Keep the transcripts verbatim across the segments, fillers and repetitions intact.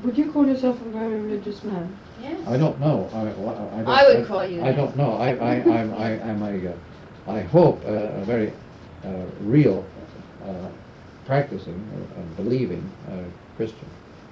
Would you call yourself a very religious man? Yes. I don't know. I, I, I, don't, I would I, call you I that. don't know. I, I, I'm, I, I'm a, uh, I hope, uh, a very uh, real, uh, practicing, uh, uh, believing uh, Christian.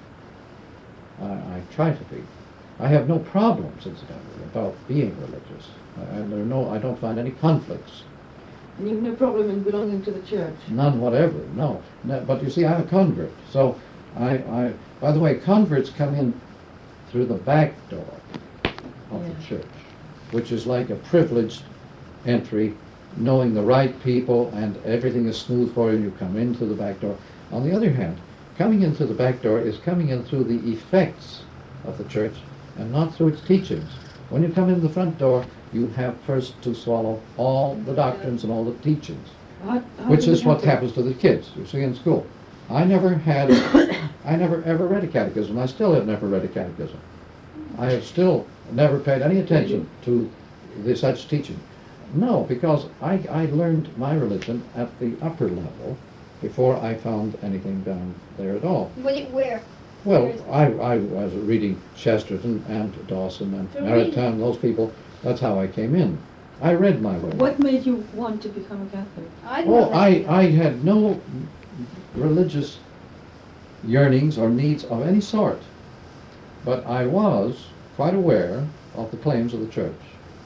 I, I try to be. I have no problems, incidentally, about being religious. I, and there are no, I don't find any conflicts. And you've no problem in belonging to the church? None whatever, no. no. But you see, I'm a convert. So, I, I, by the way, converts come in through the back door of Yeah. the church, which is like a privileged entry, knowing the right people and everything is smooth for you. You come in through the back door. On the other hand, coming in through the back door is coming in through the effects of the church and not through its teachings. When you come in the front door, you have first to swallow all the doctrines and all the teachings, How, how which do is you what have to- happens to the kids, you see, in school. I never had, I never ever read a catechism. I still have never read a catechism. I have still never paid any attention to the such teaching. No, because I, I learned my religion at the upper level before I found anything down there at all. What do you, where? Well, Where is it? I, I was reading Chesterton and Dawson and So Maritain, those people. That's how I came in. I read my way. What made you want to become a Catholic? I Oh, know I, that. I had no religious yearnings or needs of any sort. But I was quite aware of the claims of the church.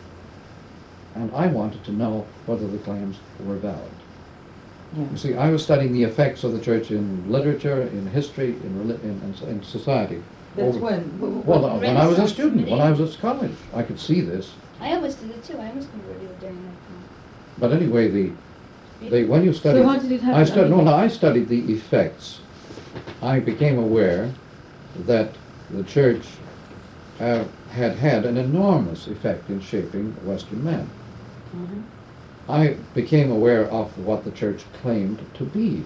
And I wanted to know whether the claims were valid. Yeah. You see, I was studying the effects of the church in literature, in history, in, reli- in, in, in society. That's Over- when? Wh- wh- Well, what- uh, when I was a Renaissance student, when I medieval. was at college, I could see this. I almost did it too. I almost converted during that time. But anyway, the, the when you study, So how did it happen? I studied. I No, mean- no, I studied the effects. I became aware that the church uh, had had an enormous effect in shaping Western men. Mhm. I became aware of what the church claimed to be.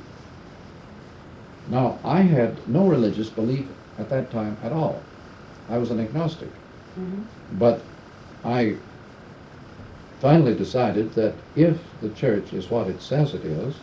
Now, I had no religious belief at that time at all. I was an agnostic. Mhm. But I finally decided that if the church is what it says it is,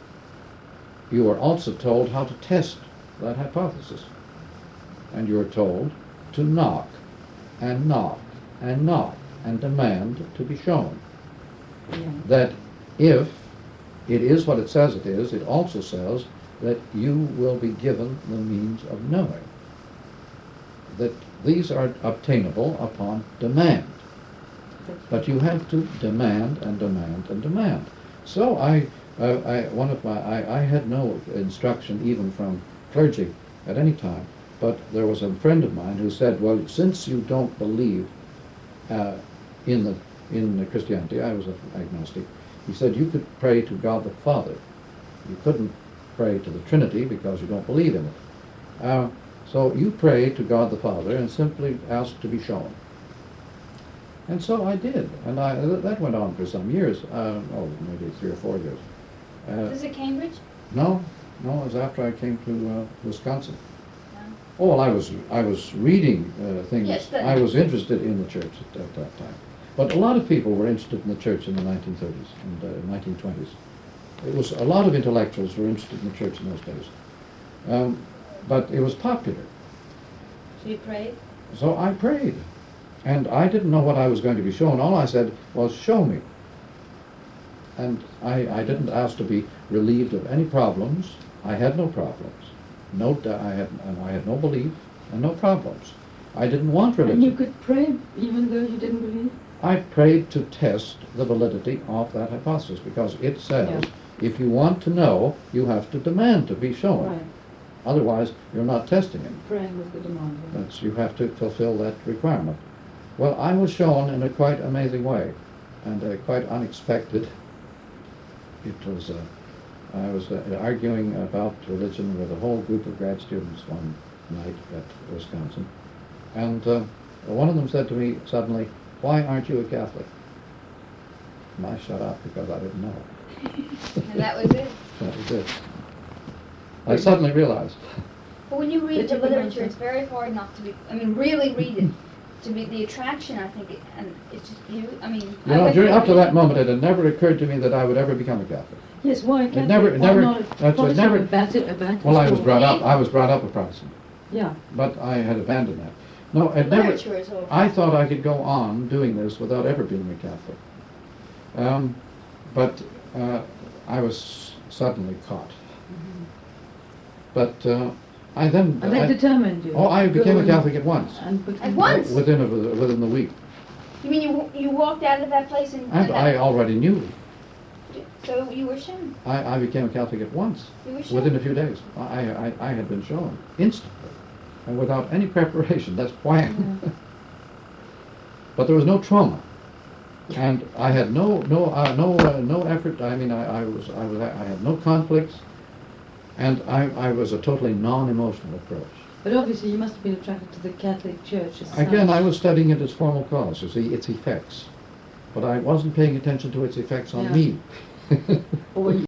you are also told how to test that hypothesis. And you are told to knock and knock and knock and demand to be shown Yeah. that if it is what it says it is, it also says that you will be given the means of knowing. That these are obtainable upon demand. That's But you have to demand and demand and demand. So I, uh, I one of my, I, I had no instruction even from clergy at any time. But there was a friend of mine who said, well, since you don't believe uh, in the in the Christianity, I was an agnostic, he said you could pray to God the Father. You couldn't pray to the Trinity because you don't believe in it. Uh, so you pray to God the Father and simply ask to be shown. And so I did, and I, that went on for some years, uh, oh, maybe three or four years. Uh, Is it Cambridge? no, no, it was after I came to uh, Wisconsin. No. Oh, well, I was, I was reading uh, things. Yes, but- I was interested in the church at, at that time. But a lot of people were interested in the church in the nineteen thirties and uh, nineteen twenties. It was, a lot of intellectuals were interested in the church in those days. Um, but it was popular. So you prayed? So I prayed. And I didn't know what I was going to be shown. All I said was, show me. And I, I didn't ask to be relieved of any problems. I had no problems. No, d- I had, and I had no belief and no problems. I didn't want religion. And you could pray even though you didn't believe? I prayed to test the validity of that hypothesis because it says, Yeah. if you want to know, you have to demand to be shown. Right. Otherwise, you're not testing it. Praying was the demand. yeah. That's, you have to fulfill that requirement. Well, I was shown in a quite amazing way, and uh, quite unexpected. It was, uh, I was uh, arguing about religion with a whole group of grad students one night at Wisconsin, and uh, one of them said to me suddenly, "Why aren't you a Catholic?" And I shut up because I didn't know. And that was it? That was it. I suddenly realized. But when you read Did the you literature, remember? it's very hard not to be, I mean, really read it. To be the attraction, I think, it- and it's just you, I mean. You I know, read during, the up to that literature. moment, it had never occurred to me that I would ever become a Catholic. Yes, why Catholic? never- Why never- not a that's- it Protestant, never- a Baptist, a Baptist Well, I was or- brought up. I was brought up a Protestant. Yeah. but I had abandoned that. No, The it never. literature is over. I thought I could go on doing this without ever being a Catholic. Um, but uh, I was suddenly caught. But uh, I then. And that I, determined you. oh, I to became go a and- Catholic at once. And become- At once? Within a, within the week. You mean you you walked out of that place and, And I already knew. so you were shown. I, I became a Catholic at once. You were shown. Within a few days. I, I, I had been shown instantly. And without any preparation. That's wham. Yeah. But there was no trauma. And I had no no uh, no uh, no effort. I mean, I, I was I was I had no conflicts, and I, I was a totally non-emotional approach. But obviously you must have been attracted to the Catholic Church as Again, such. I was studying it as formal cause, you see, its effects, but I wasn't paying attention to its effects on Yeah. me. Or when